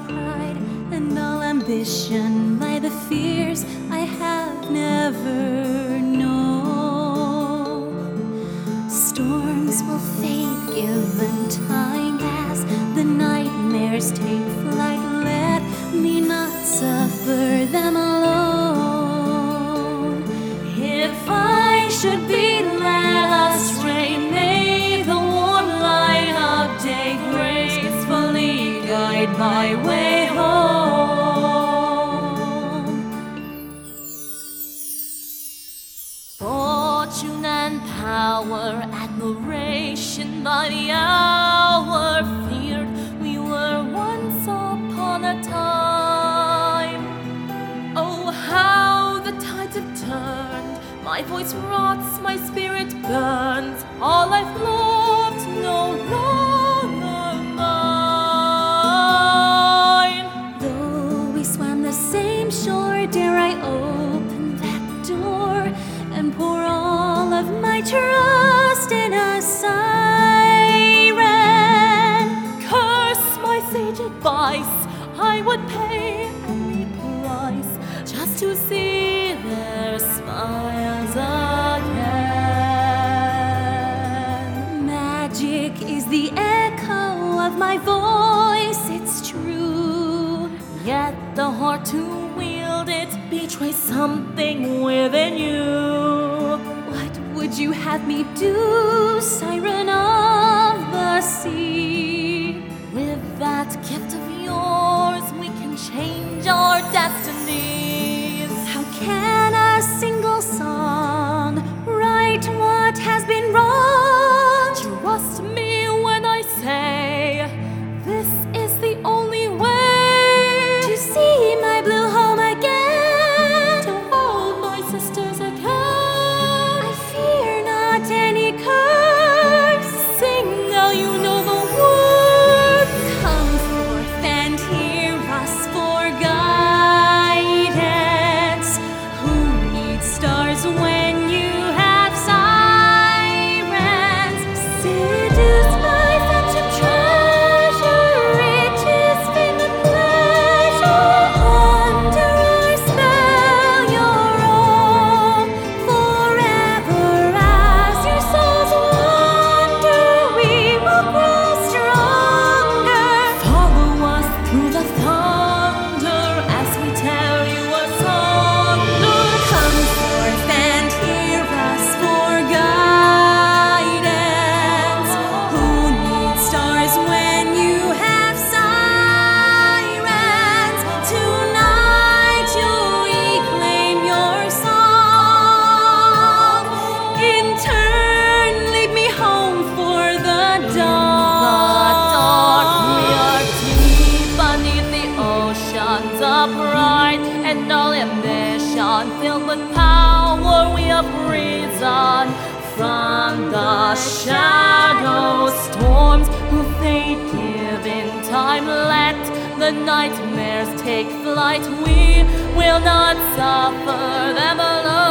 pride and all ambition lie the fears I have never known. Storms will fade given time as the nightmares take flight. Let me not suffer them alone. If I should be led astray, may the warm light of day gracefully guide my way home. Fortune and power, admiration by the hour, feared we were once upon a time. Oh, how the tides have turned, my voice rots, my spirit burns, all I've loved no longer mine. Though we swam the same shore, dare I open that door and pour all of my trust in a siren? Curse my sage advice, I would pay any price just to see their smiles again. Magic is the echo of my voice, it's true. Yet the heart to wield it betrays something within you. What would you have me do, siren of the sea? With that gift of yours, we can change our destinies. How can a single song right what has been wrong? Trust me when I say this is the only way to see my blue home again, to hold my sisters again. I fear not any curse. Sing now, you know the words. Come forth and hear us for guidance. Who needs stars when you have sirens? Seduced by friendship treasure, riches, fame and pleasure. Under our spell you're all forever. As your souls wander, we will grow stronger. Follow us through the thunder as we tell you a song. Come forth and hear us for guidance. Who needs stars when you have sirens? Tonight you'll reclaim your song. In turn, lead me home for the dawn. We are deep beneath the oceans of pride and all ambition, filled with power we have risen from the shadow storms who fade given time. Let the nightmares take flight, we will not suffer them alone.